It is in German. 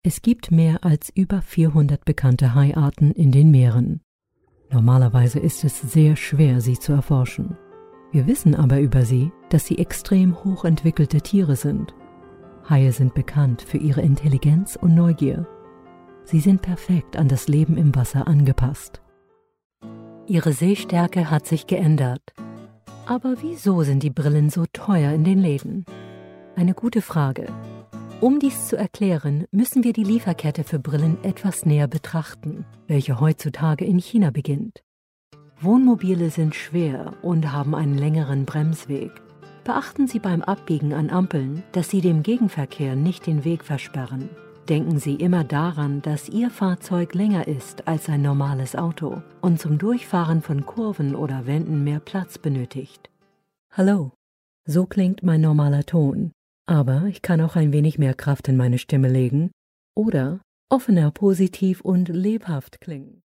Es gibt mehr als über 400 bekannte Haiarten in den Meeren. Normalerweise ist es sehr schwer, sie zu erforschen. Wir wissen aber über sie, dass sie extrem hochentwickelte Tiere sind. Haie sind bekannt für ihre Intelligenz und Neugier. Sie sind perfekt an das Leben im Wasser angepasst. Ihre Sehstärke hat sich geändert. Aber wieso sind die Brillen so teuer in den Läden? Eine gute Frage. Um dies zu erklären, müssen wir die Lieferkette für Brillen etwas näher betrachten, welche heutzutage in China beginnt. Wohnmobile sind schwer und haben einen längeren Bremsweg. Beachten Sie beim Abbiegen an Ampeln, dass Sie dem Gegenverkehr nicht den Weg versperren. Denken Sie immer daran, dass Ihr Fahrzeug länger ist als ein normales Auto und zum Durchfahren von Kurven oder Wänden mehr Platz benötigt. Hallo, so klingt mein normaler Ton. Aber ich kann auch ein wenig mehr Kraft in meine Stimme legen oder offener, positiv und lebhaft klingen.